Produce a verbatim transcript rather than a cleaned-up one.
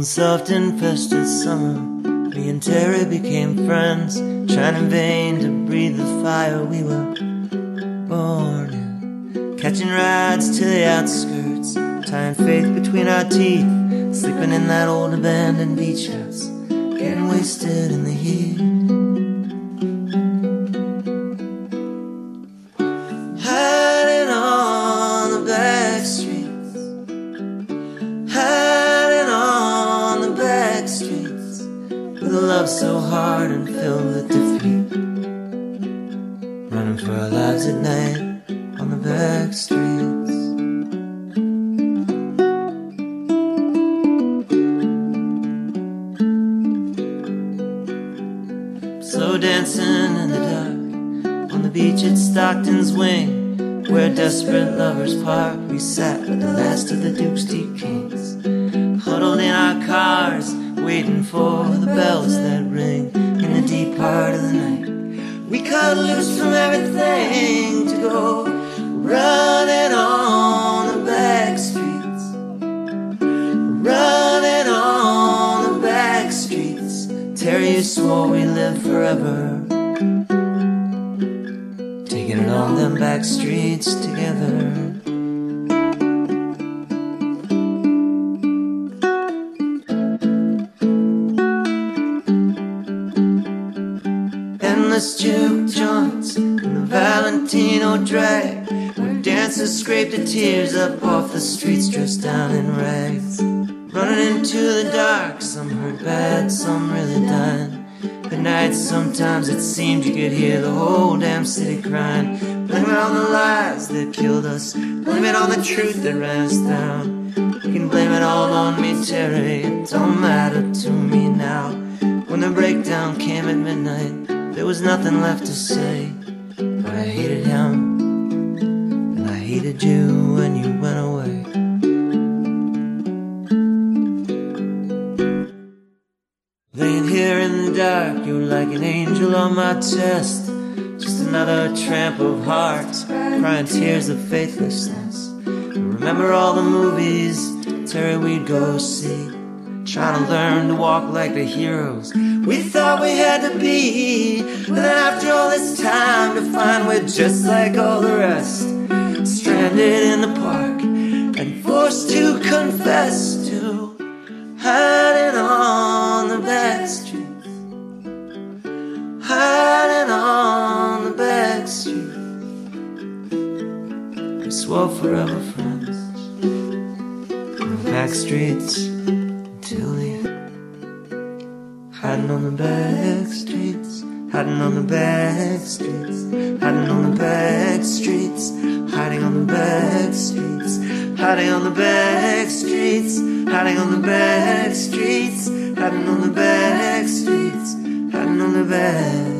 One soft and festive summer, me and Terry became friends, trying in vain to breathe the fire we were born in. Catching rides to the outskirts, tying faith between our teeth, sleeping in that old abandoned beach house, getting wasted in the heat. Hiding on the back streets, hiding on the back streets, with a love so hard and filled with defeat, running for our lives at night on the back streets. Slow dancing in the dark on the beach at Stockton's Wing, where desperate lovers part. We sat with the last of the Duke's T Kings, huddled in our cars, waiting for the bells that ring in the deep part of the night. We cut loose from everything to go running on the back streets, running on the back streets. Terry, you swore we live forever, taking it on them back streets together. Endless juke joints in the Valentino drag, where dancers scrape the tears up off the streets dressed down in rags. Running into the dark, some hurt bad, some really dying. At night sometimes it seemed you could hear the whole damn city crying. Blame it on the lies that killed us, blame it on the truth that ran us down. You can blame it all on me, Terry, it don't matter to me now. When the breakdown came at midnight, there was nothing left to say, but I hated him, and I hated you when you went away. Laying here in the dark, you're like an angel on my chest, just another tramp of hearts, crying tears of faithlessness. Remember all the movies, Terry, we'd go see, trying to learn to walk like the heroes we thought we had to be. But then after all this time, to find we're just like all the rest, stranded in the park and forced to confess to hiding on the back streets, hiding on the back streets. We swore forever friends on the back streets until the end. Hiding on the back streets, hiding on the back streets, hiding on the back streets, hiding on the back streets, hiding on the back streets, hiding on the back streets, hiding on the back streets, hiding on the back.